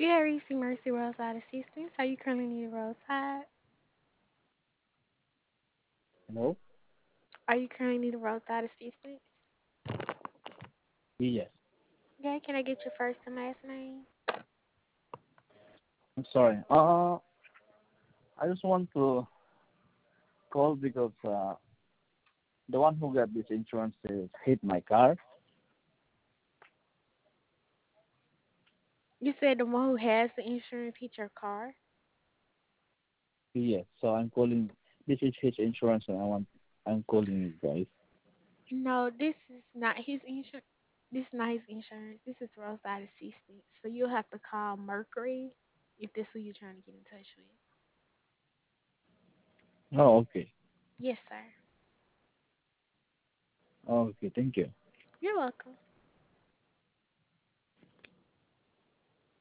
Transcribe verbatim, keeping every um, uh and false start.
You have reached Mercy Roadside Assistance. Are you currently need a roadside? Hello? Are you currently need a roadside assistance? Yes. Okay, can I get your first and last name? I'm sorry. Uh, I just want to call because uh, the one who got this insurance is hit my car. You said the one who has the insurance hit your car. Yes. So I'm calling. This is his insurance, and I want. I'm calling you guys. No, this is not his insurance. This is not his insurance. This is roadside assistance. So you'll have to call Mercury if this is who you're trying to get in touch with. Oh, okay. Yes, sir. Okay. Thank you. You're welcome.